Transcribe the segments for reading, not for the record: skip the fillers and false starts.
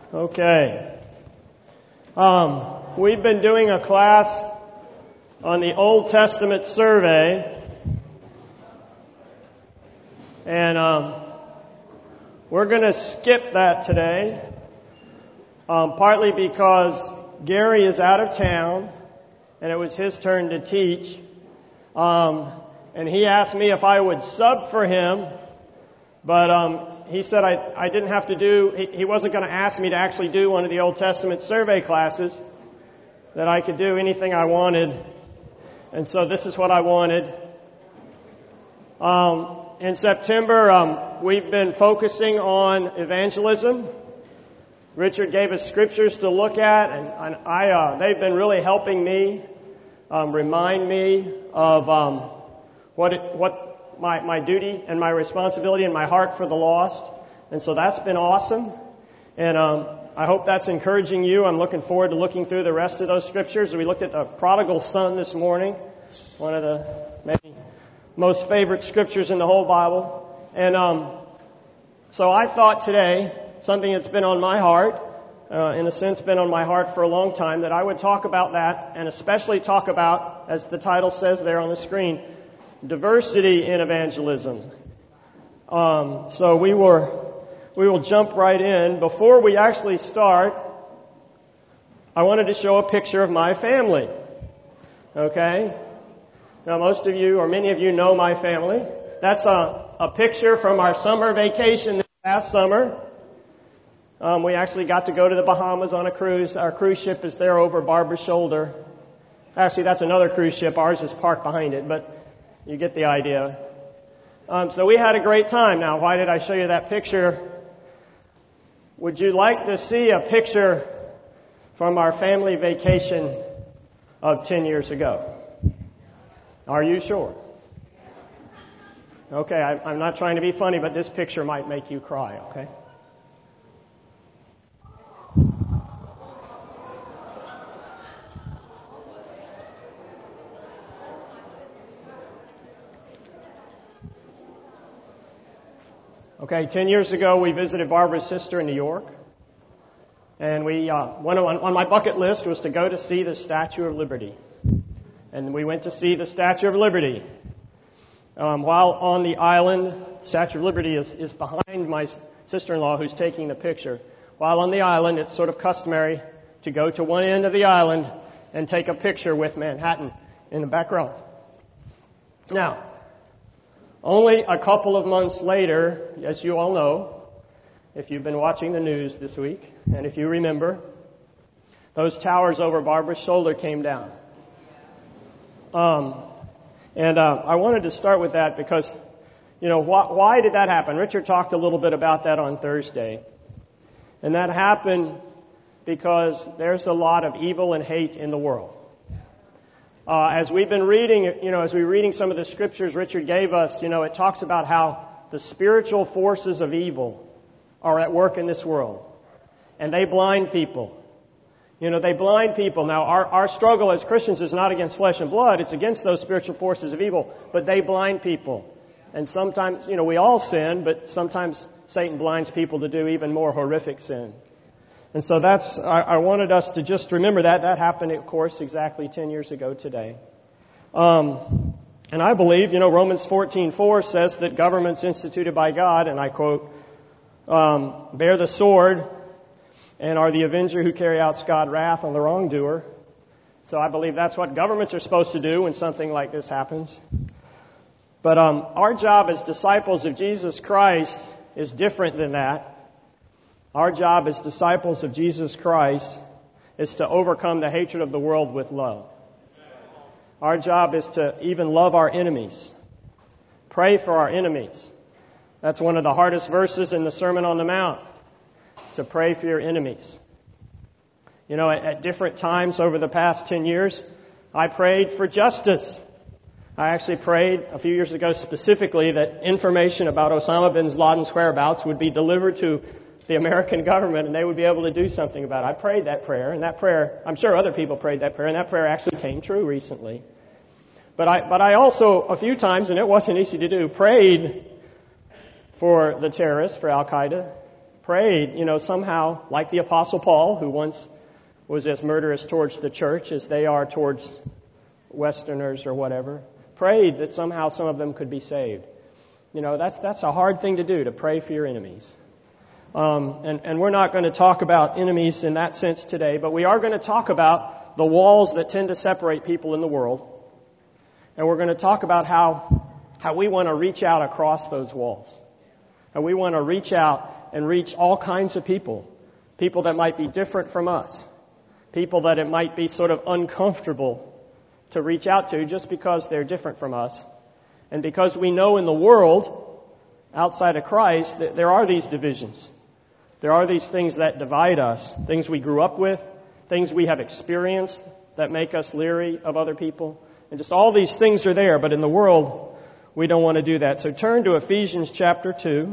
Okay. We've been doing a class on the Old Testament survey, and we're going to skip that today, partly because Gary is out of town, and it was his turn to teach, and he asked me if I would sub for him, but he said I didn't have to he wasn't going to ask me to actually do one of the Old Testament survey classes, that I could do anything I wanted. And so this is what I wanted. In September, we've been focusing on evangelism. Richard gave us scriptures to look at, and they've been really helping me remind me of what my duty and my responsibility and my heart for the lost. And so that's been awesome. And I hope that's encouraging you. I'm looking forward to looking through the rest of those scriptures. We looked at the prodigal son this morning, one of the maybe most favorite scriptures in the whole Bible. And so I thought today, something that's been on my heart, in a sense been on my heart for a long time, that I would talk about that, and especially talk about, as the title says there on the screen, diversity in evangelism. So we will jump right in. Before we actually start, I wanted to show a picture of my family. Okay? Now most of you, or many of you, know my family. That's a picture from our summer vacation this past summer. We actually got to go to the Bahamas on a cruise. Our cruise ship is there over Barbara's Shoulder. Actually, that's another cruise ship. Ours is parked behind it, but you get the idea. So we had a great time. Now, why did I show you that picture? Would you like to see a picture from our family vacation of 10 years ago? Are you sure? Okay, I'm not trying to be funny, but this picture might make you cry, okay? Okay, 10 years ago we visited Barbara's sister in New York. And one on my bucket list was to go to see the Statue of Liberty. And we went to see the Statue of Liberty. While on the island, Statue of Liberty is behind my sister-in-law who's taking the picture. While on the island, it's sort of customary to go to one end of the island and take a picture with Manhattan in the background. Now, only a couple of months later, as you all know, if you've been watching the news this week, and if you remember, those towers over Barbara's Shoulder came down. I wanted to start with that because, why did that happen? Richard talked a little bit about that on Thursday. And that happened because there's a lot of evil and hate in the world. As we've been reading, as we're reading some of the scriptures Richard gave us, it talks about how the spiritual forces of evil are at work in this world. And they blind people. They blind people. Now, our struggle as Christians is not against flesh and blood. It's against those spiritual forces of evil. But they blind people. And sometimes, we all sin, but sometimes Satan blinds people to do even more horrific sin. And so I wanted us to just remember that. That happened, of course, exactly 10 years ago today. And I believe, Romans 14:4 says that governments instituted by God, and I quote, bear the sword and are the avenger who carry out God's wrath on the wrongdoer. So I believe that's what governments are supposed to do when something like this happens. But our job as disciples of Jesus Christ is different than that. Our job as disciples of Jesus Christ is to overcome the hatred of the world with love. Our job is to even love our enemies. Pray for our enemies. That's one of the hardest verses in the Sermon on the Mount, to pray for your enemies. At different times over the past 10 years, I prayed for justice. I actually prayed a few years ago specifically that information about Osama bin Laden's whereabouts would be delivered to the American government and they would be able to do something about it. I prayed that prayer, and that prayer, I'm sure other people prayed that prayer, and that prayer actually came true recently. But I also, a few times, and it wasn't easy to do, prayed for the terrorists, for Al-Qaeda, prayed, somehow, like the Apostle Paul, who once was as murderous towards the church as they are towards Westerners or whatever, prayed that somehow some of them could be saved. That's a hard thing to do, to pray for your enemies. And we're not going to talk about enemies in that sense today, but we are going to talk about the walls that tend to separate people in the world. And we're going to talk about how we want to reach out across those walls. And we want to reach out and reach all kinds of people that might be different from us, people that it might be sort of uncomfortable to reach out to just because they're different from us. And because we know in the world, outside of Christ, that there are these divisions. There are these things that divide us, things we grew up with, things we have experienced that make us leery of other people. And just all these things are there, but in the world, we don't want to do that. So turn to Ephesians chapter 2.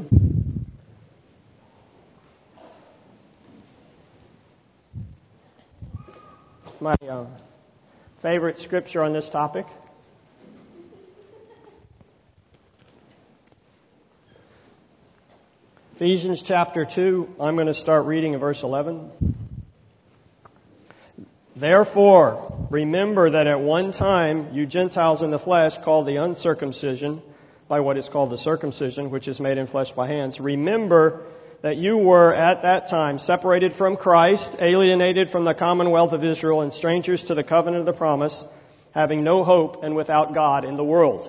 My favorite scripture on this topic. Ephesians chapter 2, I'm going to start reading in verse 11. Therefore, remember that at one time you Gentiles in the flesh, called the uncircumcision by what is called the circumcision, which is made in flesh by hands. Remember that you were at that time separated from Christ, alienated from the commonwealth of Israel, and strangers to the covenant of the promise, having no hope and without God in the world.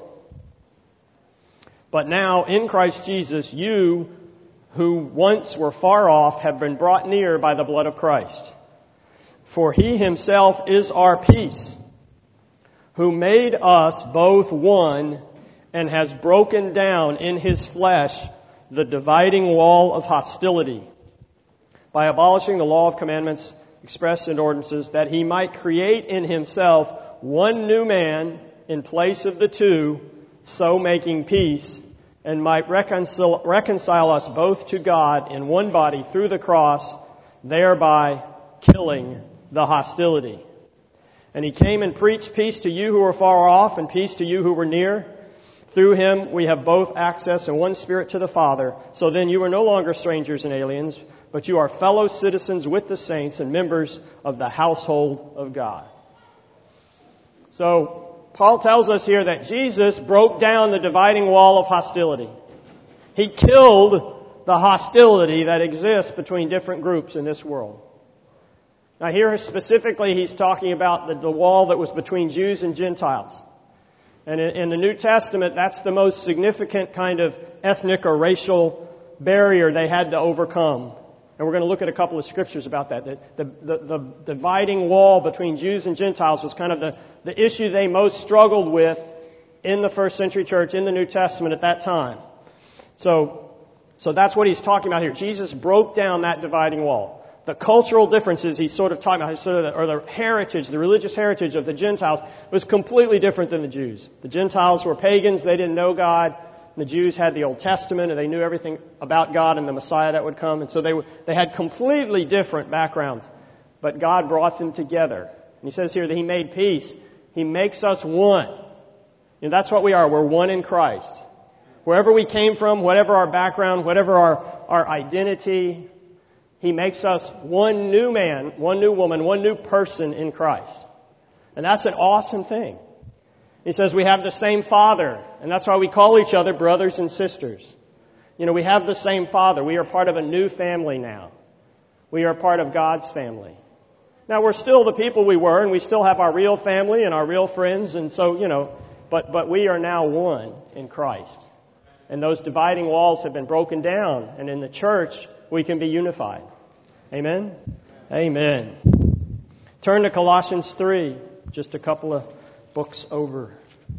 But now, in Christ Jesus, you who once were far off have been brought near by the blood of Christ. For He Himself is our peace, who made us both one and has broken down in His flesh the dividing wall of hostility by abolishing the law of commandments expressed in ordinances, that He might create in Himself one new man in place of the two, so making peace, and might reconcile us both to God in one body through the cross, thereby killing the hostility. And He came and preached peace to you who were far off and peace to you who were near. Through Him we have both access in one Spirit to the Father. So then you are no longer strangers and aliens, but you are fellow citizens with the saints and members of the household of God. So Paul tells us here that Jesus broke down the dividing wall of hostility. He killed the hostility that exists between different groups in this world. Now here specifically he's talking about the wall that was between Jews and Gentiles. And in the New Testament, that's the most significant kind of ethnic or racial barrier they had to overcome. And we're going to look at a couple of scriptures about that. The dividing wall between Jews and Gentiles was kind of the issue they most struggled with in the first century church, in the New Testament at that time. So that's what he's talking about here. Jesus broke down that dividing wall. The cultural differences he's sort of talking about, or the heritage, the religious heritage of the Gentiles was completely different than the Jews. The Gentiles were pagans, they didn't know God. The Jews had the Old Testament, and they knew everything about God and the Messiah that would come. And so they had completely different backgrounds. But God brought them together. And He says here that He made peace. He makes us one. That's what we are. We're one in Christ. Wherever we came from, whatever our background, whatever our identity, He makes us one new man, one new woman, one new person in Christ. And that's an awesome thing. He says we have the same Father, and that's why we call each other brothers and sisters. We have the same Father. We are part of a new family now. We are part of God's family. Now, we're still the people we were, and we still have our real family and our real friends, and so, but we are now one in Christ. And those dividing walls have been broken down, and in the church, we can be unified. Amen? Amen. Turn to Colossians 3, just a couple of books over.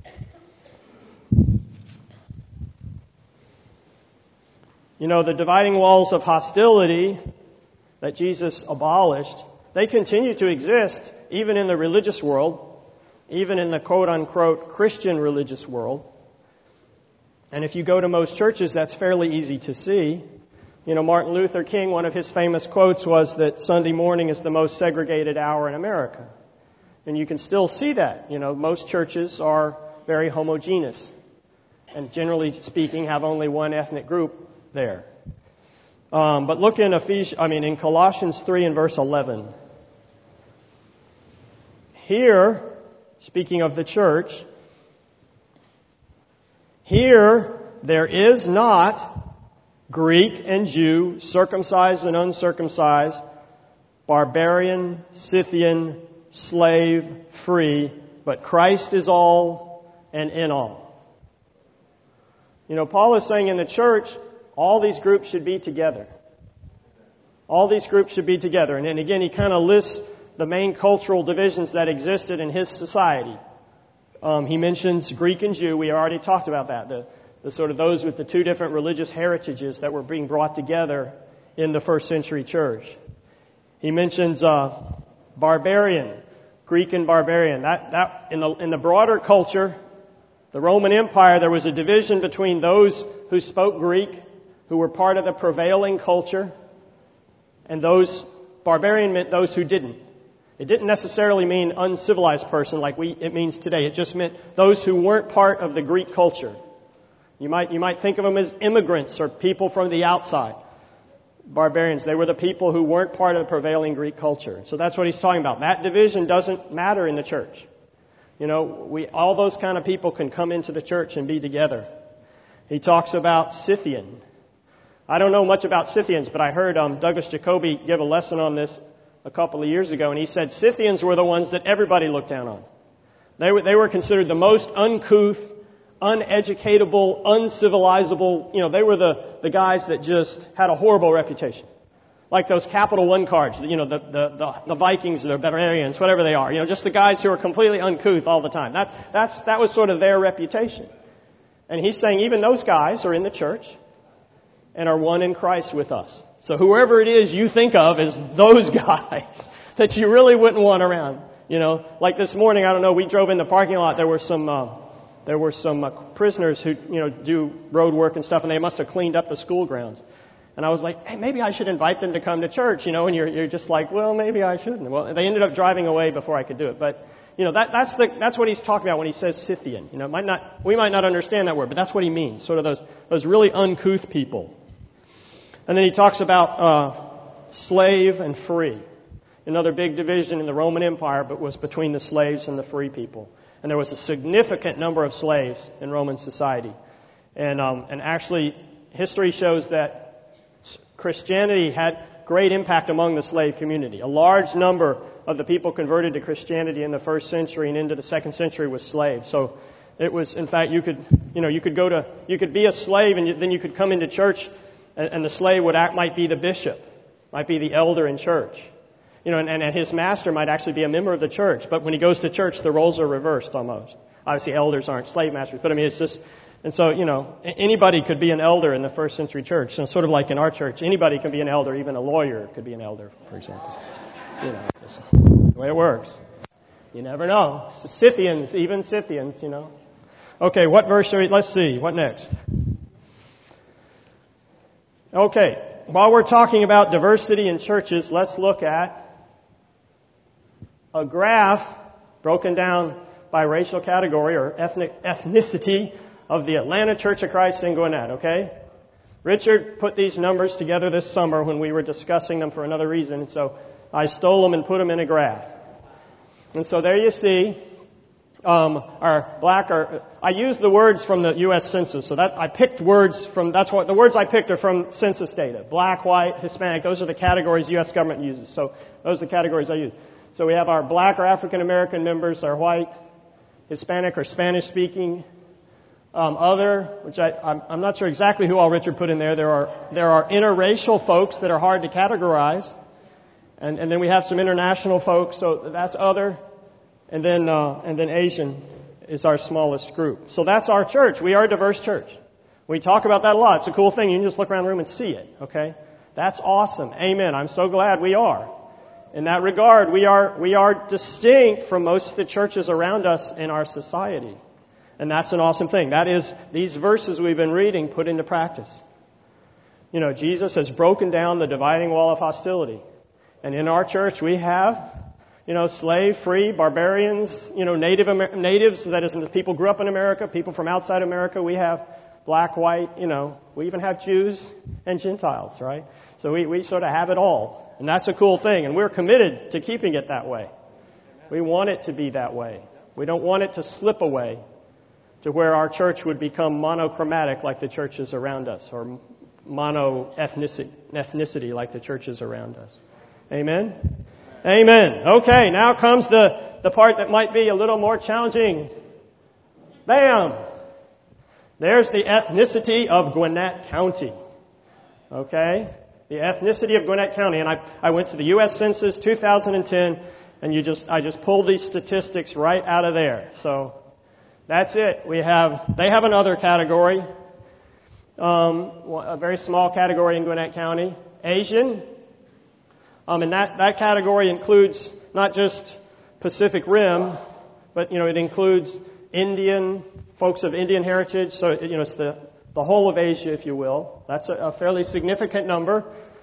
The dividing walls of hostility that Jesus abolished, they continue to exist even in the religious world, even in the quote-unquote Christian religious world. And if you go to most churches, that's fairly easy to see. Martin Luther King, one of his famous quotes was that Sunday morning is the most segregated hour in America. And you can still see that. Most churches are very homogeneous and generally speaking have only one ethnic group there. But look in in Colossians 3 and verse 11. Here, speaking of the church, here there is not Greek and Jew, circumcised and uncircumcised, barbarian, Scythian, slave, free, but Christ is all and in all. Paul is saying in the church, all these groups should be together. All these groups should be together. And then again, he kind of lists the main cultural divisions that existed in his society. He mentions Greek and Jew. We already talked about that. The sort of those with the two different religious heritages that were being brought together in the first century church. He mentions barbarian, Greek and barbarian. That in the broader culture, the Roman Empire, there was a division between those who spoke Greek, who were part of the prevailing culture, and those barbarian meant those who didn't. It didn't necessarily mean uncivilized person like it means today. It just meant those who weren't part of the Greek culture. You might think of them as immigrants or people from the outside. Barbarians, they were the people who weren't part of the prevailing Greek culture. So that's what he's talking about. That division doesn't matter in the church. All those kind of people can come into the church and be together. He talks about Scythian. I don't know much about Scythians, but I heard Douglas Jacoby give a lesson on this a couple of years ago, and he said Scythians were the ones that everybody looked down on. They were considered the most uncouth, uneducatable, uncivilizable. They were the guys that just had a horrible reputation. Like those Capital One cards, the Vikings, the barbarians, whatever they are. Just the guys who are completely uncouth all the time. That was sort of their reputation. And he's saying even those guys are in the church and are one in Christ with us. So whoever it is you think of as those guys that you really wouldn't want around. Like this morning, I don't know, we drove in the parking lot. There were some prisoners who do road work and stuff, and they must have cleaned up the school grounds. And I was like, hey, maybe I should invite them to come to church, and you're just like, well, maybe I shouldn't. Well, they ended up driving away before I could do it. But that's what he's talking about when he says Scythian. We might not understand that word, but that's what he means. Sort of those really uncouth people. And then he talks about slave and free. Another big division in the Roman Empire, but was between the slaves and the free people. And there was a significant number of slaves in Roman society. And actually, history shows that Christianity had great impact among the slave community. A large number of the people converted to Christianity in the first century and into the second century was slaves. So it was, in fact, you could be a slave and then you could come into church and the slave might be the bishop, might be the elder in church. And his master might actually be a member of the church. But when he goes to church, the roles are reversed almost. Obviously, elders aren't slave masters. But it's just, and so, anybody could be an elder in the first century church. So sort of like in our church, anybody can be an elder. Even a lawyer could be an elder, for example. Just the way it works. You never know. Scythians, even Scythians, Okay, what verse let's see. What next? Okay. While we're talking about diversity in churches, let's look at a graph broken down by racial category or ethnicity of the Atlanta Church of Christ in Gwinnett, okay? Richard put these numbers together this summer when we were discussing them for another reason, so I stole them and put them in a graph. And so there you see, I used the words from the U.S. Census, so that I picked words from, the words I picked are from census data. Black, white, Hispanic, those are the categories the U.S. government uses, so those are the categories I use. So we have our black or African American members, our white, Hispanic or Spanish speaking, other, which I'm not sure exactly who all Richard put in there. There are interracial folks that are hard to categorize, and then we have some international folks, so that's other. And then Asian is our smallest group. So that's our church. We are a diverse church. We talk about that a lot. It's a cool thing. You can just look around the room and see it. Okay? That's awesome. Amen. I'm so glad we are. In that regard, we are distinct from most of the churches around us in our society. And that's an awesome thing. That is, these verses we've been reading put into practice. Jesus has broken down the dividing wall of hostility. And in our church, we have slave, free, barbarians, natives, that is, people grew up in America, people from outside America. We have black, white, we even have Jews and Gentiles, right? So we sort of have it all. And that's a cool thing. And we're committed to keeping it that way. We want it to be that way. We don't want it to slip away to where our church would become monochromatic like the churches around us, or mono-ethnicity like the churches around us. Amen? Amen. Okay, now comes the part that might be a little more challenging. Bam! There's the ethnicity of Gwinnett County. Okay? The ethnicity of Gwinnett County. And I went to the U.S. Census 2010, and I just pulled these statistics right out of there. So that's it. They have another category, a very small category in Gwinnett County, Asian. And that category includes not just Pacific Rim, but it includes Indian, folks of Indian heritage. So it's the whole of Asia, if you will. That's a fairly significant number.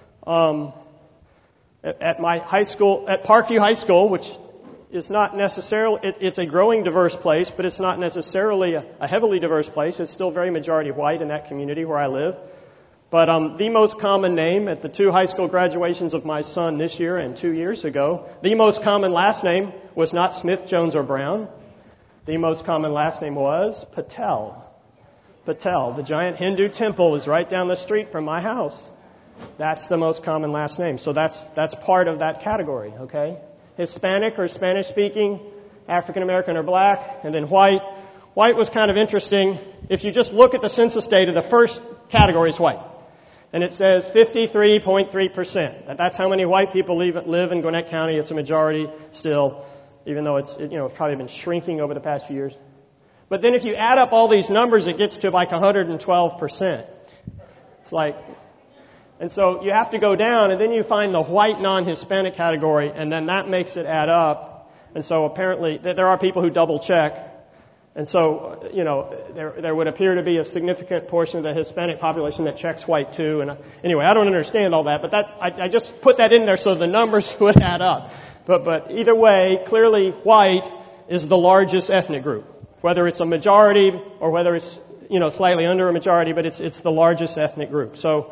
At my high school, at Parkview High School, which is not necessarily, it's a growing diverse place, but it's not necessarily a heavily diverse place. It's still very majority white in that community where I live. But the most common name at the 2 high school graduations of my son this year and 2 years ago, the most common last name was not Smith, Jones, or Brown. The most common last name was Patel. Patel. The giant Hindu temple is right down the street from my house. That's the most common last name. So that's part of that category, okay? Hispanic or Spanish-speaking, African American or black, and then white. White was kind of interesting. If you just look at the census data, the first category is white. And it says 53.3%. That's how many white people live in Gwinnett County. It's a majority still, even though it's probably been shrinking over the past few years. But then if you add up all these numbers, it gets to like 112%. It's like, and so you have to go down, and then you find the white non-Hispanic category, and then that makes it add up. And so apparently there are people who double check. And so, there would appear to be a significant portion of the Hispanic population that checks white too. And anyway, I don't understand all that, but I just put that in there so the numbers would add up. But either way, clearly white is the largest ethnic group. Whether it's a majority or whether it's, slightly under a majority, but it's the largest ethnic group. So,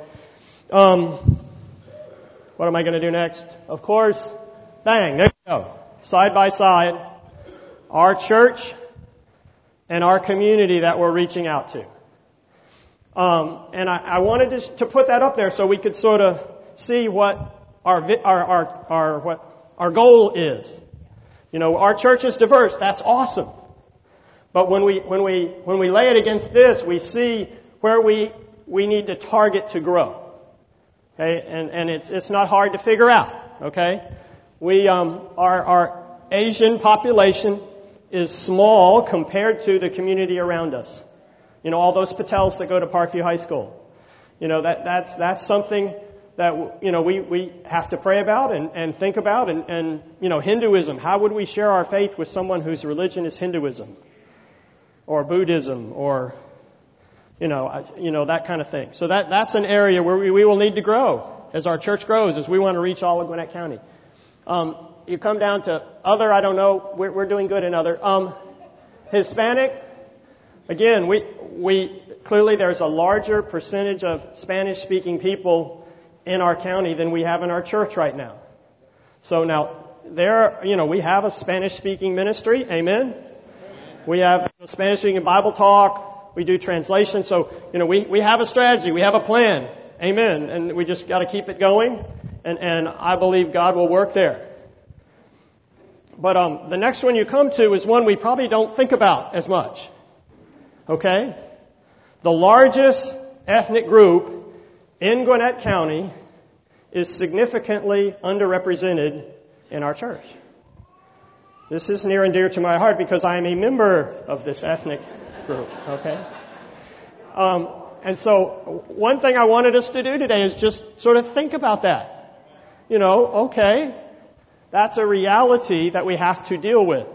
what am I going to do next? Of course, bang, there you go. Side by side, our church and our community that we're reaching out to. And I wanted to put that up there so we could sort of see what our goal is. Our church is diverse. That's awesome. But when we lay it against this, we see where we need to target to grow. Okay, and it's not hard to figure out. Okay, our Asian population is small compared to the community around us. All those Patels that go to Parkview High School. That's something that we have to pray about and think about. And Hinduism. How would we share our faith with someone whose religion is Hinduism, or Buddhism, or that kind of thing. So that's an area where we will need to grow as our church grows, as we want to reach all of Gwinnett County. You come down to other, I don't know, we're doing good in other. Hispanic, again, we clearly there's a larger percentage of Spanish-speaking people in our county than we have in our church right now. So now, we have a Spanish-speaking ministry, amen? We have Spanish-speaking Bible talk, we do translation, so, we have a strategy, we have a plan, amen? And we just got to keep it going, and I believe God will work there. But the next one you come to is one we probably don't think about as much. Okay? The largest ethnic group in Gwinnett County is significantly underrepresented in our church. This is near and dear to my heart because I am a member of this ethnic group. Okay? And so one thing I wanted us to do today is just sort of think about that. Okay, that's a reality that we have to deal with.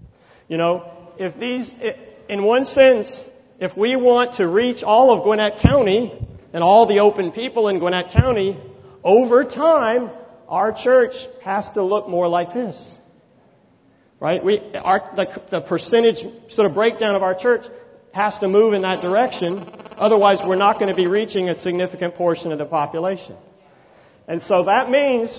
In one sense, if we want to reach all of Gwinnett County and all the open people in Gwinnett County, over time, our church has to look more like this. Right? The percentage sort of breakdown of our church has to move in that direction. Otherwise, we're not going to be reaching a significant portion of the population. And so that means,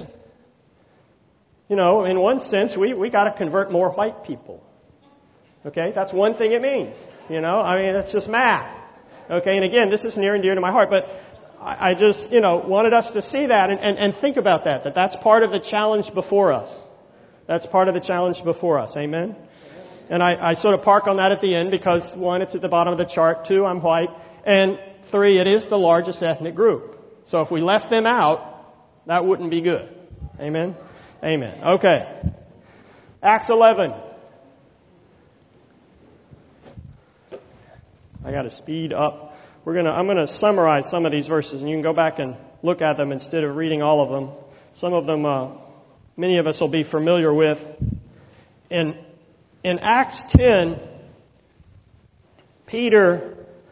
in one sense, we got to convert more white people. Okay? That's one thing it means. That's just math. Okay? And again, this is near and dear to my heart, but I just, wanted us to see that and think about that's part of the challenge before us. That's part of the challenge before us. Amen? And I sort of park on that at the end because, 1, it's at the bottom of the chart. 2, I'm white. And 3, it is the largest ethnic group. So if we left them out, that wouldn't be good. Amen? Amen. Okay. Acts 11. I got to speed up. I'm going to summarize some of these verses, and you can go back and look at them instead of reading all of them. Some of them, many of us will be familiar with. In Acts 10, Peter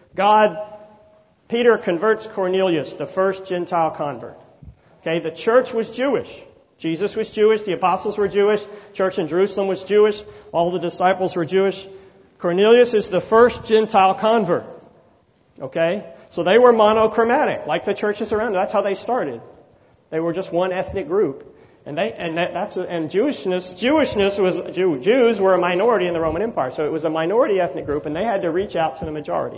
converts Cornelius, the first Gentile convert. Okay, the church was Jewish. Jesus was Jewish. The apostles were Jewish. Church in Jerusalem was Jewish. All the disciples were Jewish. Cornelius is the first Gentile convert. Okay? So they were monochromatic, like the churches around. That's how they started. They were just one ethnic group. Jews were a minority in the Roman Empire. So it was a minority ethnic group, and they had to reach out to the majority.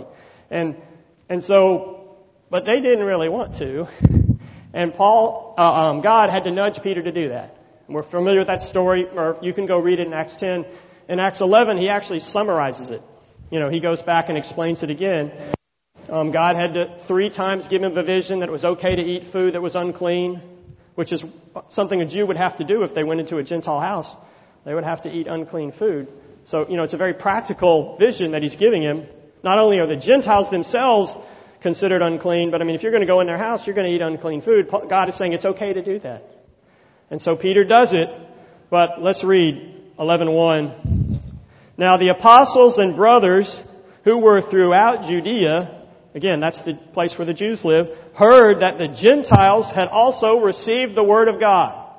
But they didn't really want to. And God had to nudge Peter to do that. And we're familiar with that story, or you can go read it in Acts 10. In Acts 11, he actually summarizes it. He goes back and explains it again. God had to 3 times give him a vision that it was okay to eat food that was unclean, which is something a Jew would have to do if they went into a Gentile house. They would have to eat unclean food. So, it's a very practical vision that he's giving him. Not only are the Gentiles themselves considered unclean, but if you're going to go in their house, you're going to eat unclean food. God is saying it's okay to do that. And so Peter does it, but let's read 11:1. Now the apostles and brothers who were throughout Judea, again, that's the place where the Jews live, heard that the Gentiles had also received the word of God.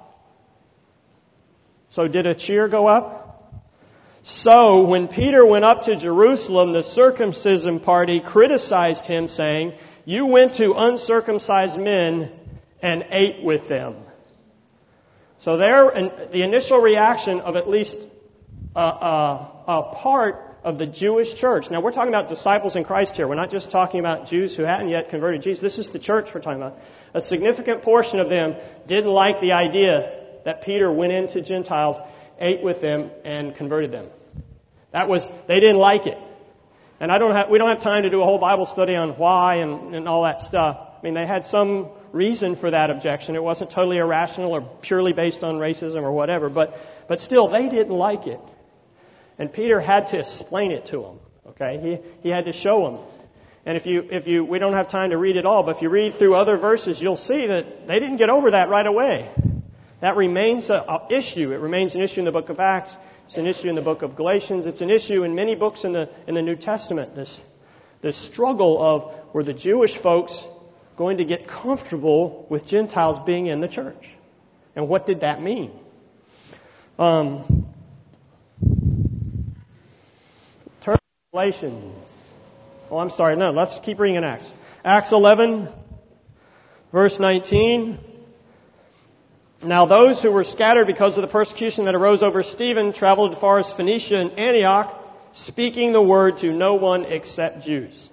So did a cheer go up? So when Peter went up to Jerusalem, the circumcision party criticized him, saying, "You went to uncircumcised men and ate with them." So the initial reaction of at least a part of the Jewish church. Now we're talking about disciples in Christ here. We're not just talking about Jews who hadn't yet converted Jesus. This is the church we're talking about. A significant portion of them didn't like the idea that Peter went into Gentiles, ate with them, and converted them. They didn't like it. And we don't have time to do a whole Bible study on why and all that stuff. They had some reason for that objection. It wasn't totally irrational or purely based on racism or whatever, but still, they didn't like it. And Peter had to explain it to them. Okay? He had to show them. And we don't have time to read it all, but if you read through other verses, you'll see that they didn't get over that right away. That remains an issue. It remains an issue in the book of Acts. It's an issue in the book of Galatians. It's an issue in many books in the New Testament. This struggle of, were the Jewish folks going to get comfortable with Gentiles being in the church? And what did that mean? Turn to Galatians. I'm sorry. No, let's keep reading in Acts. Acts 11, verse 19. Now those who were scattered because of the persecution that arose over Stephen traveled as far as Phoenicia and Antioch, speaking the word to no one except Jews.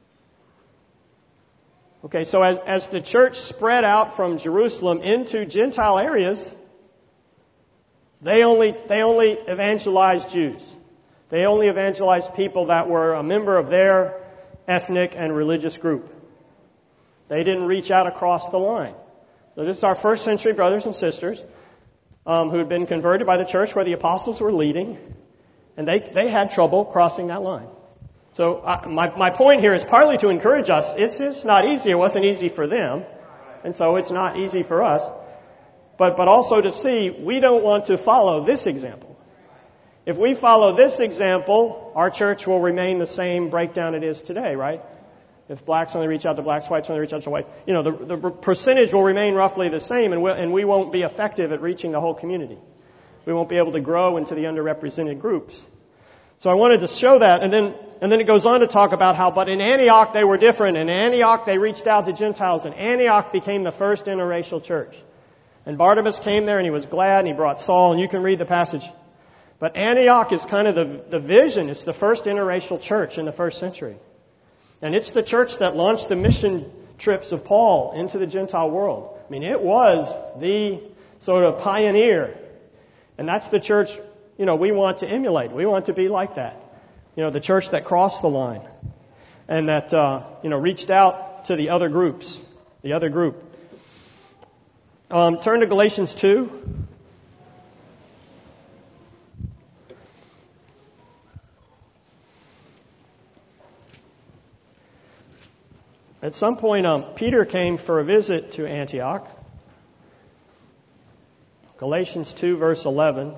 Okay, so as the church spread out from Jerusalem into Gentile areas, they only evangelized Jews. They only evangelized people that were a member of their ethnic and religious group. They didn't reach out across the line. So this is our first century brothers and sisters who had been converted by the church where the apostles were leading, and they had trouble crossing that line. So my point here is partly to encourage us. It's not easy. It wasn't easy for them, and so it's not easy for us. But also to see we don't want to follow this example. If we follow this example, our church will remain the same breakdown it is today, right? If blacks only reach out to blacks, whites only reach out to whites, the percentage will remain roughly the same, and we won't be effective at reaching the whole community. We won't be able to grow into the underrepresented groups. So I wanted to show that, and then it goes on to talk about how, but in Antioch they were different. In Antioch they reached out to Gentiles, and Antioch became the first interracial church. And Barnabas came there and he was glad, and he brought Saul, and you can read the passage. But Antioch is kind of the vision. It's the first interracial church in the first century. And it's the church that launched the mission trips of Paul into the Gentile world. I mean, it was the sort of pioneer. And that's the church, we want to emulate. We want to be like that. The church that crossed the line. And that, reached out to the other groups. The other group. Turn to Galatians 2. At some point, Peter came for a visit to Antioch. Galatians 2, verse 11.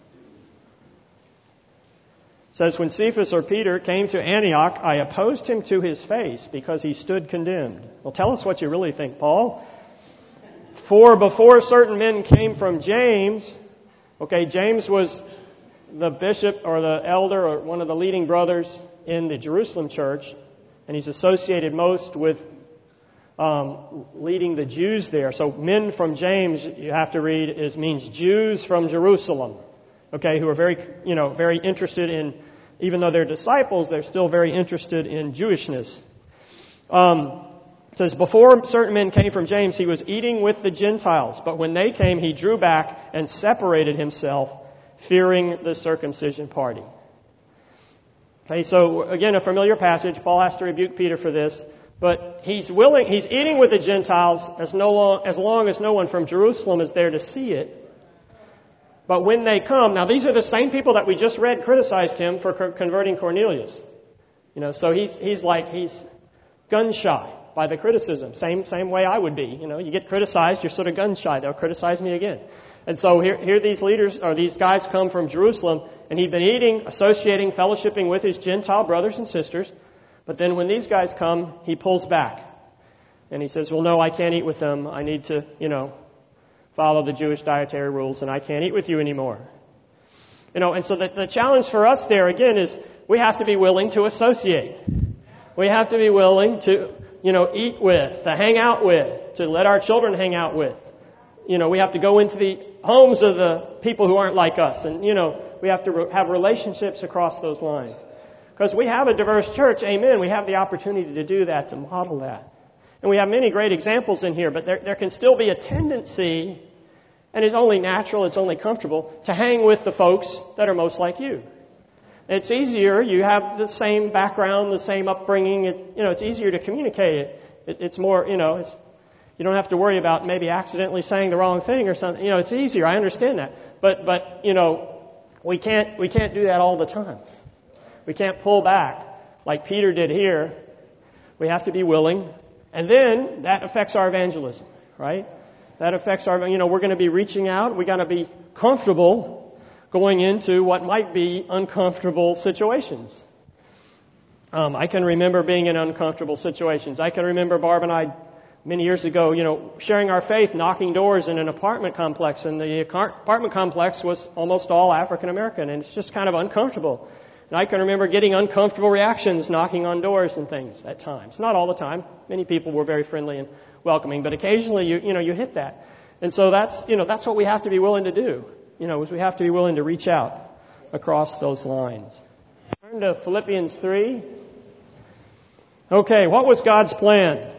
Says, when Cephas or Peter came to Antioch, I opposed him to his face because he stood condemned. Well, tell us what you really think, Paul. For before certain men came from James, James was the bishop or the elder or one of the leading brothers in the Jerusalem church, and he's associated most with leading the Jews there. So men from James, you have to read, means Jews from Jerusalem, who are very interested in, even though they're disciples, they're still very interested in Jewishness. It says, before certain men came from James, he was eating with the Gentiles. But when they came, he drew back and separated himself, fearing the circumcision party. So again, a familiar passage. Paul has to rebuke Peter for this. But he's eating with the Gentiles as long as no one from Jerusalem is there to see it. But when they come, now these are the same people that we just read criticized him for converting Cornelius. So he's gun shy by the criticism. Same way I would be. You get criticized, you're sort of gun shy. They'll criticize me again. And so here these leaders, or these guys come from Jerusalem, and he'd been eating, associating, fellowshipping with his Gentile brothers and sisters. But then when these guys come, he pulls back. And he says, well, no, I can't eat with them. I need to, follow the Jewish dietary rules, and I can't eat with you anymore. And so the challenge for us there, again, is we have to be willing to associate. We have to be willing to, eat with, to hang out with, to let our children hang out with. We have to go into the homes of the people who aren't like us. And, we have to have relationships across those lines. Because we have a diverse church, amen. We have the opportunity to do that, to model that. And we have many great examples in here, but there can still be a tendency, and it's only natural, it's only comfortable, to hang with the folks that are most like you. It's easier, you have the same background, the same upbringing, it's easier to communicate it. It's more, you don't have to worry about maybe accidentally saying the wrong thing or something. It's easier, I understand that. But we can't do that all the time. We can't pull back like Peter did here. We have to be willing. And then that affects our evangelism, right? That affects our, we're going to be reaching out. We got to be comfortable going into what might be uncomfortable situations. I can remember being in uncomfortable situations. I can remember Barb and I, many years ago, sharing our faith, knocking doors in an apartment complex. And the apartment complex was almost all African American. And it's just kind of uncomfortable. And I can remember getting uncomfortable reactions knocking on doors and things at times. Not all the time. Many people were very friendly and welcoming, but occasionally you hit that. And so that's what we have to be willing to do. Is we have to be willing to reach out across those lines. Turn to Philippians 3. Okay, what was God's plan?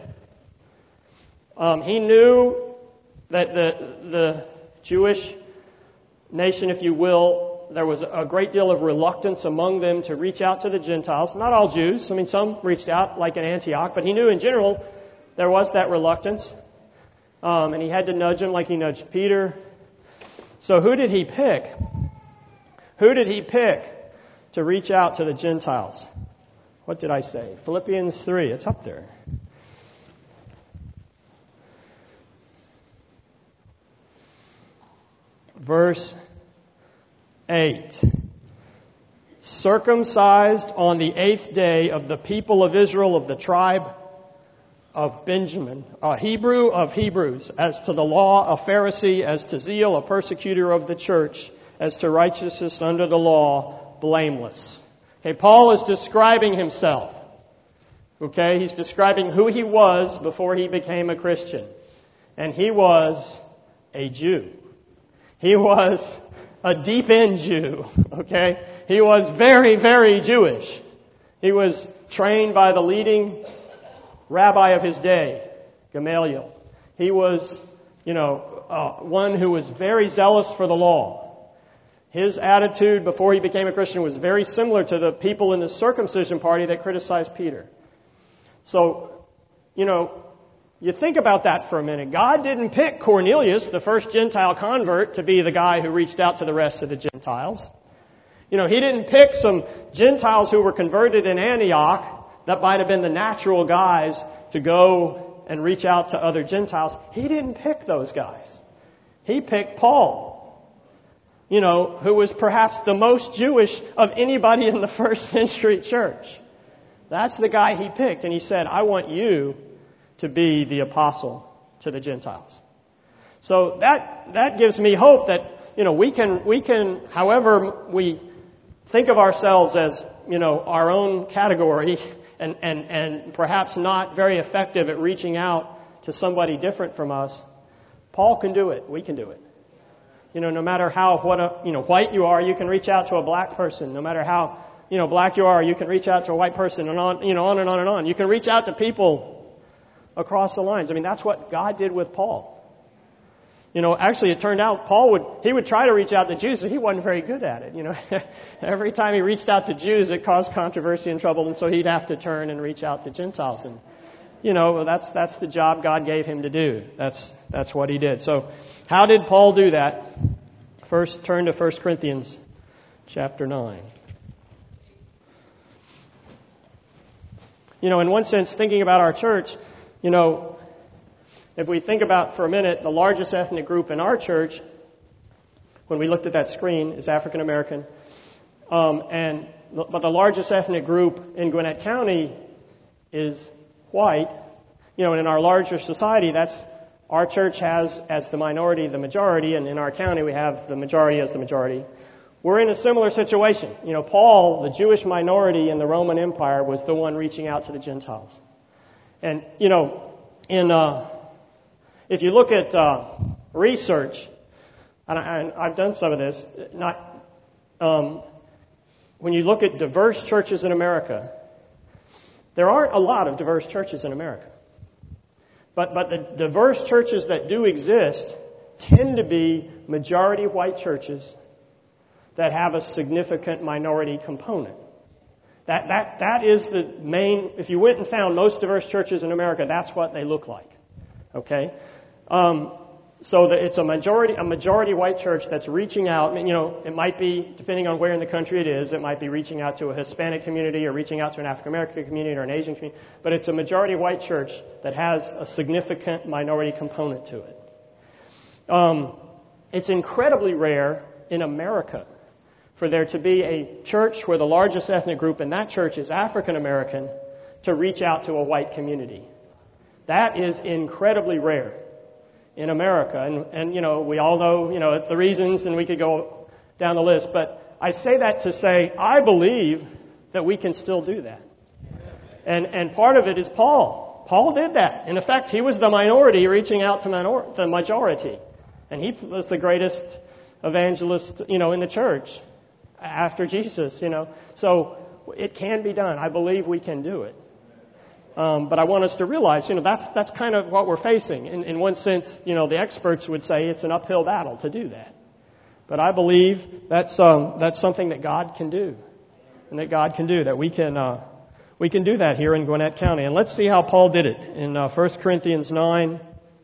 He knew that the Jewish nation, if you will, there was a great deal of reluctance among them to reach out to the Gentiles. Not all Jews. Some reached out, like in Antioch. But he knew in general there was that reluctance. And he had to nudge them like he nudged Peter. So who did he pick? Who did he pick to reach out to the Gentiles? What did I say? Philippians 3. It's up there. Verse 8. Circumcised on the 8th day of the people of Israel of the tribe of Benjamin, a Hebrew of Hebrews, as to the law, a Pharisee, as to zeal, a persecutor of the church, as to righteousness under the law, blameless. Okay, Paul is describing himself. Okay, he's describing who he was before he became a Christian. And he was a Jew. He was a deep-in Jew. Okay? He was very, very Jewish. He was trained by the leading rabbi of his day, Gamaliel. He was, one who was very zealous for the law. His attitude before he became a Christian was very similar to the people in the circumcision party that criticized Peter. So, you think about that for a minute. God didn't pick Cornelius, the first Gentile convert, to be the guy who reached out to the rest of the Gentiles. He didn't pick some Gentiles who were converted in Antioch that might have been the natural guys to go and reach out to other Gentiles. He didn't pick those guys. He picked Paul, who was perhaps the most Jewish of anybody in the first century church. That's the guy he picked, and he said, I want you to be the apostle to the Gentiles. So that gives me hope that, we can, however we think of ourselves as, our own category and perhaps not very effective at reaching out to somebody different from us, Paul can do it. We can do it. No matter how, white you are, you can reach out to a black person. No matter how, black you are, you can reach out to a white person, and on and on and on. You can reach out to people across the lines. That's what God did with Paul. Actually it turned out he would try to reach out to Jews, but he wasn't very good at it. Every time he reached out to Jews, it caused controversy and trouble, and so he'd have to turn and reach out to Gentiles. And, that's the job God gave him to do. That's what he did. So, how did Paul do that? First, turn to 1 Corinthians chapter 9. In one sense, thinking about our church, if we think about for a minute, the largest ethnic group in our church, when we looked at that screen, is African American. But the largest ethnic group in Gwinnett County is white. And in our larger society, our church has as the minority the majority, and in our county we have the majority as the majority. We're in a similar situation. Paul, the Jewish minority in the Roman Empire, was the one reaching out to the Gentiles. And, if you look at research, and I've done some of this, when you look at diverse churches in America, there aren't a lot of diverse churches in America. But the diverse churches that do exist tend to be majority white churches that have a significant minority component. That is the main. If you went and found most diverse churches in America, that's what they look like. Okay, so that it's a majority white church that's reaching out. It might be, depending on where in the country it is, it might be reaching out to a Hispanic community or reaching out to an African American community or an Asian community. But it's a majority white church that has a significant minority component to it. It's incredibly rare in America for there to be a church where the largest ethnic group in that church is African American to reach out to a white community. That is incredibly rare in America. And we all know, the reasons, and we could go down the list. But I say that to say, I believe that we can still do that. And part of it is Paul. Paul did that. In effect, he was the minority reaching out to the majority. And he was the greatest evangelist, in the church after Jesus, So it can be done. I believe we can do it. But I want us to realize, that's kind of what we're facing. In one sense, the experts would say it's an uphill battle to do that. But I believe that's something that God can do, and that we can do that here in Gwinnett County. And let's see how Paul did it in 1 Corinthians 9,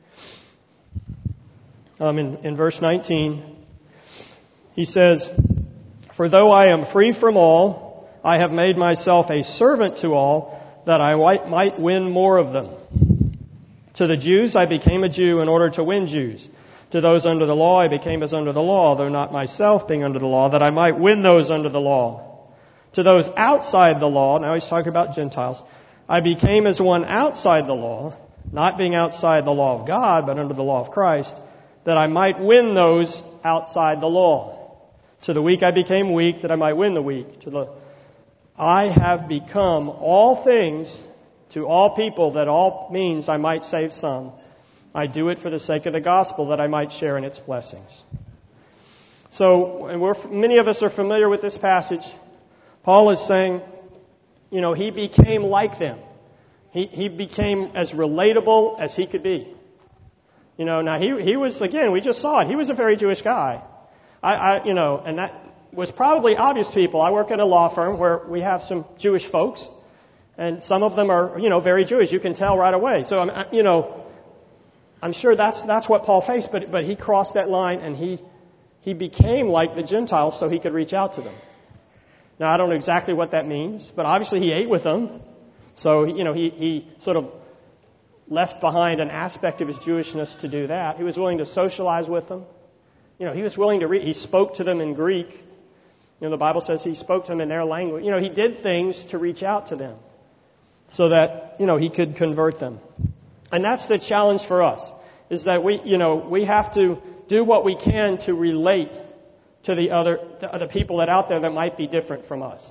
in verse 19. He says, "For though I am free from all, I have made myself a servant to all, that I might win more of them. To the Jews I became a Jew in order to win Jews. To those under the law I became as under the law, though not myself being under the law, that I might win those under the law. To those outside the law," now he's talking about Gentiles, "I became as one outside the law, not being outside the law of God, but under the law of Christ, that I might win those outside the law. To the weak I became weak, that I might win the weak. To the I have become all things to all people, that all means I might save some. I do it for the sake of the gospel, that I might share in its blessings. So, and many of us are familiar with this passage. Paul is saying, he became like them. He became as relatable as he could be. Now he was, again, we just saw it. He was a very Jewish guy. And that was probably obvious to people. I work at a law firm where we have some Jewish folks, and some of them are, very Jewish. You can tell right away. So, I'm sure that's what Paul faced, but he crossed that line, and he became like the Gentiles so he could reach out to them. Now, I don't know exactly what that means, but obviously he ate with them. So, he sort of left behind an aspect of his Jewishness to do that. He was willing to socialize with them. He was willing to he spoke to them in Greek. The Bible says he spoke to them in their language. He did things to reach out to them so that, he could convert them. And that's the challenge for us, is that we have to do what we can to relate to the other people that out there that might be different from us.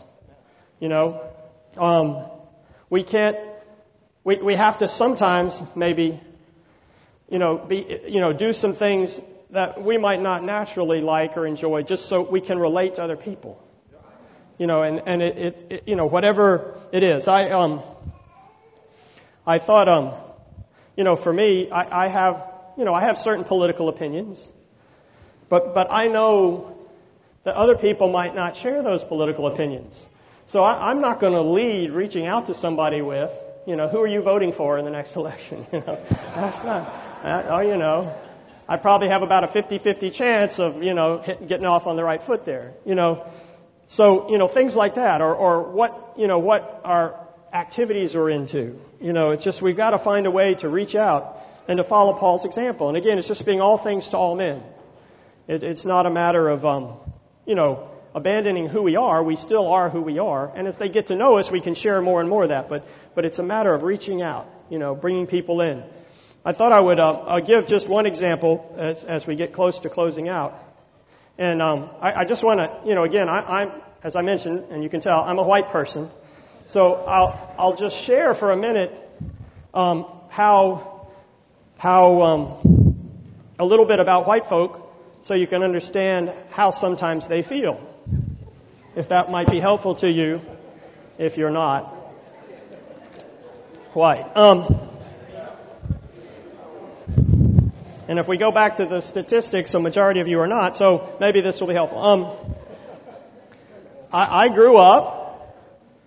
We can't. We have to sometimes maybe, do some things that we might not naturally like or enjoy, just so we can relate to other people. And it whatever it is. I thought, for me, I have certain political opinions, but I know that other people might not share those political opinions. So I'm not going to lead reaching out to somebody with, who are you voting for in the next election? That's not, I probably have about a 50-50 chance of, getting off on the right foot there, So, things like that, or what our activities are into. It's just we've got to find a way to reach out and to follow Paul's example. And again, it's just being all things to all men. It's not a matter of, abandoning who we are. We still are who we are. And as they get to know us, we can share more and more of that. But it's a matter of reaching out, bringing people in. I thought I would give just one example as we get close to closing out. And I just want to, again, I'm, as I mentioned, and you can tell, I'm a white person. So I'll just share for a minute how a little bit about white folk, so you can understand how sometimes they feel. If that might be helpful to you, if you're not white. And if we go back to the statistics, a majority of you are not, so maybe this will be helpful. I grew up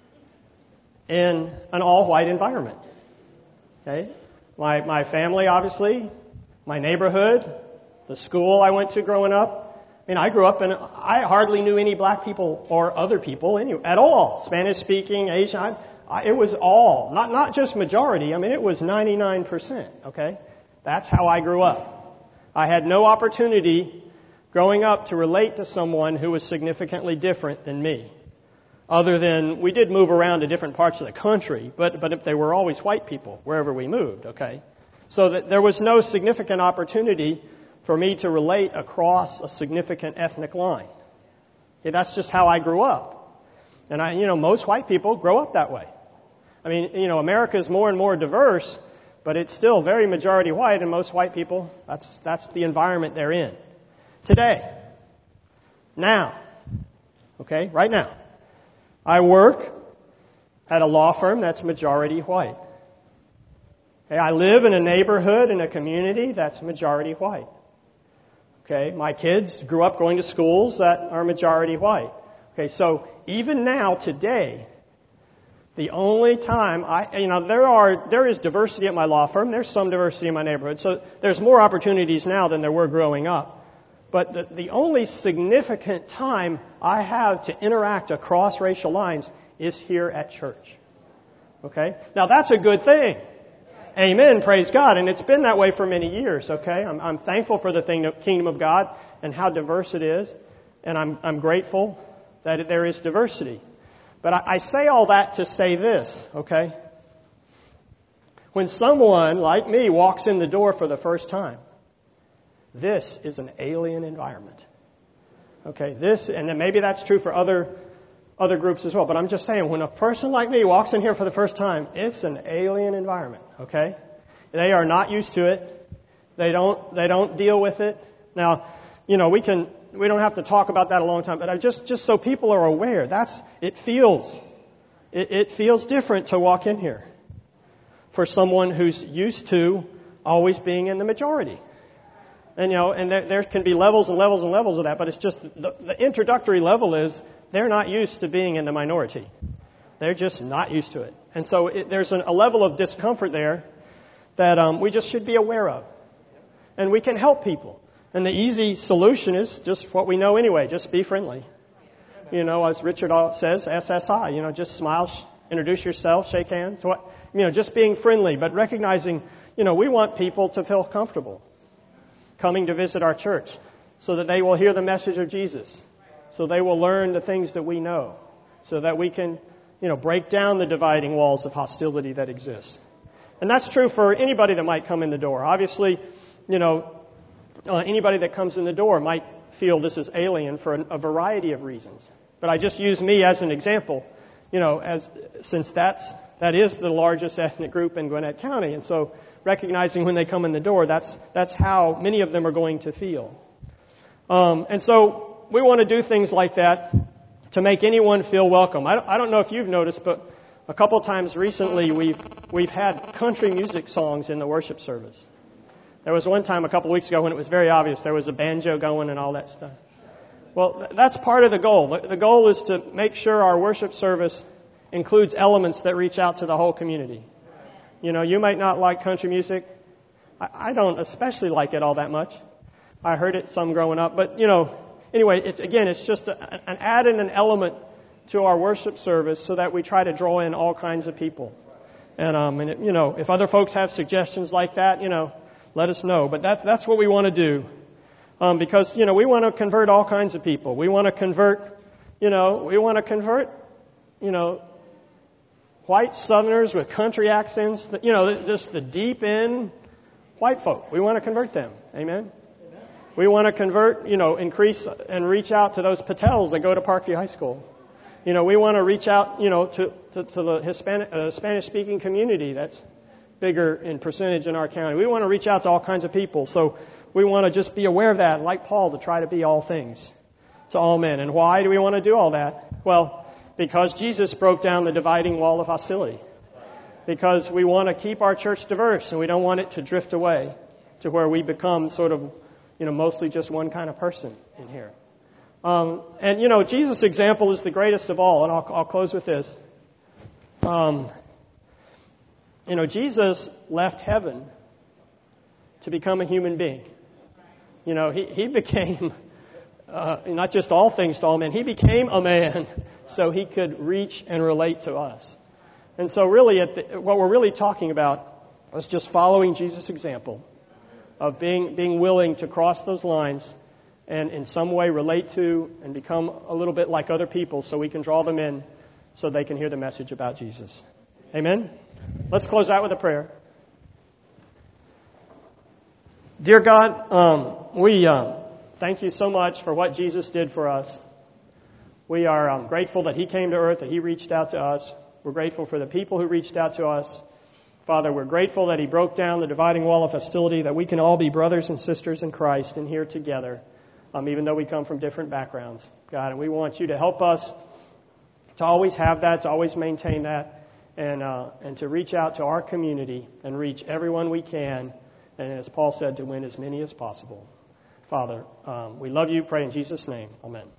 in an all-white environment. Okay? My family, obviously, my neighborhood, the school I went to growing up. I grew up I hardly knew any black people or other people at all. Spanish-speaking, Asian. It was all, not just majority. It was 99%. Okay? That's how I grew up. I had no opportunity growing up to relate to someone who was significantly different than me. Other than, we did move around to different parts of the country, but if they were always white people wherever we moved, okay? So that there was no significant opportunity for me to relate across a significant ethnic line. Okay, that's just how I grew up. And most white people grow up that way. America is more and more diverse, but it's still very majority white, and most white people, that's the environment they're in. Today. Now. Okay, right now. I work at a law firm that's majority white. Okay, I live in a neighborhood, in a community that's majority white. Okay, my kids grew up going to schools that are majority white. Okay, so even now, today, the only time there is diversity at my law firm. There's some diversity in my neighborhood. So there's more opportunities now than there were growing up. But the only significant time I have to interact across racial lines is here at church. Okay? Now that's a good thing. Amen. Praise God. And it's been that way for many years. Okay? I'm thankful for the kingdom of God and how diverse it is. And I'm grateful that there is diversity. But I say all that to say this, okay? When someone like me walks in the door for the first time, this is an alien environment. Okay, and then maybe that's true for other other groups as well. But I'm just saying, when a person like me walks in here for the first time, it's an alien environment, okay? They are not used to it. They don't deal with it. Now, we don't have to talk about that a long time, but just so people are aware, it feels different to walk in here for someone who's used to always being in the majority. And there can be levels and levels and levels of that, but it's just the introductory level is they're not used to being in the minority. They're just not used to it. And so there's a level of discomfort there that we just should be aware of. And we can help people. And the easy solution is just what we know anyway, just be friendly. As Richard says, SSI, just smile, introduce yourself, shake hands. Just being friendly, but recognizing, we want people to feel comfortable coming to visit our church so that they will hear the message of Jesus, so they will learn the things that we know, so that we can, break down the dividing walls of hostility that exist. And that's true for anybody that might come in the door. Obviously, anybody that comes in the door might feel this is alien for a variety of reasons. But I just use me as an example, since that is the largest ethnic group in Gwinnett County, and so recognizing when they come in the door, that's how many of them are going to feel. And so we want to do things like that to make anyone feel welcome. I don't know if you've noticed, but a couple times recently we've had country music songs in the worship service. There was one time a couple weeks ago when it was very obvious there was a banjo going and all that stuff. Well, that's part of the goal. The goal is to make sure our worship service includes elements that reach out to the whole community. You might not like country music. I don't especially like it all that much. I heard it some growing up. But, anyway, it's just an add in an element to our worship service so that we try to draw in all kinds of people. And if other folks have suggestions like that, let us know. But that's what we want to do. Because, we want to convert all kinds of people. We want to convert, white Southerners with country accents, just the deep in white folk. We want to convert them. Amen? We want to convert, increase and reach out to those Patels that go to Parkview High School. We want to reach out, to the Spanish-speaking community that's bigger in percentage in our county. We want to reach out to all kinds of people. So we want to just be aware of that, like Paul, to try to be all things to all men. And why do we want to do all that? Well, because Jesus broke down the dividing wall of hostility. Because we want to keep our church diverse and we don't want it to drift away to where we become sort of, mostly just one kind of person in here. And Jesus' example is the greatest of all, and I'll close with this. Jesus left heaven to become a human being. He became not just all things to all men. He became a man so he could reach and relate to us. And so really, what we're really talking about is just following Jesus' example of being willing to cross those lines and in some way relate to and become a little bit like other people so we can draw them in so they can hear the message about Jesus. Amen? Let's close out with a prayer. Dear God, we thank you so much for what Jesus did for us. We are grateful that He came to earth, that He reached out to us. We're grateful for the people who reached out to us. Father, we're grateful that He broke down the dividing wall of hostility, that we can all be brothers and sisters in Christ and here together, even though we come from different backgrounds. God, and we want you to help us to always have that, to always maintain that, and to reach out to our community and reach everyone we can, and as Paul said, to win as many as possible. Father, we love you. Pray in Jesus' name. Amen.